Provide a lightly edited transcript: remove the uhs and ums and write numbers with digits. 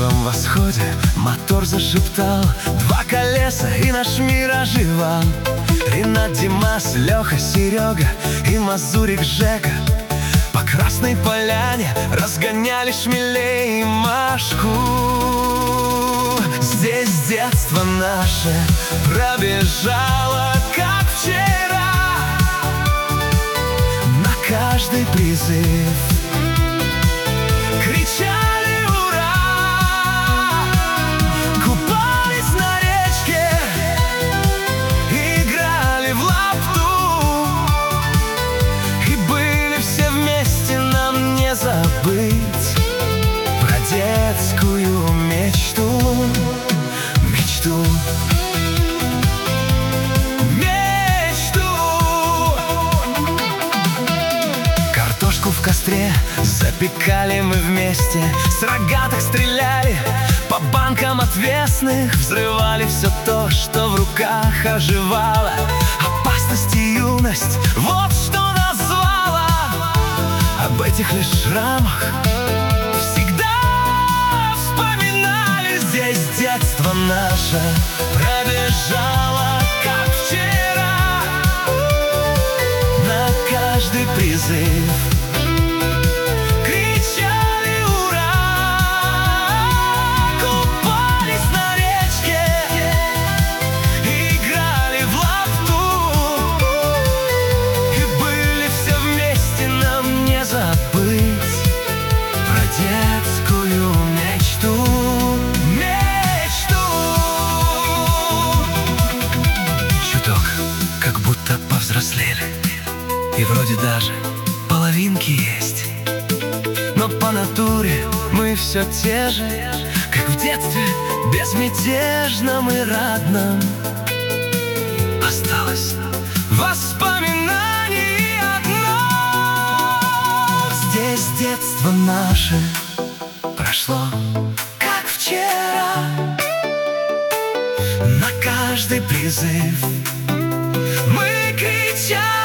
первом восходе мотор зашептал, два колеса и наш мир оживал. Ренат, Димас, Леха, Серега и Мазурик, Жека по Красной Поляне разгоняли шмелей и Машку. Здесь детство наше пробежало, как вчера. На каждый призыв кричали ура, купались на речке, играли в лапту, и были все вместе, нам не забыть про детскую мечту. Картошку в костре запекали мы вместе, с рогаток стреляли, по банкам отвесных взрывали все то, что в руках оживало. Опасность и юность — вот что нас звало. Об этих лишь шрамах всегда вспоминали. Здесь детство наше пробежало, как вчера. На каждый призыв кричали ура, купались на речке, играли в лапту, и были все вместе, нам не забыть про детскую мечту. Как будто повзрослели, и вроде даже половинки есть, но по натуре мы все те же, как в детстве, безмятежном и радном. Осталось воспоминание одно. Здесь детство наше прошло, как вчера. На каждый призыв мы кричали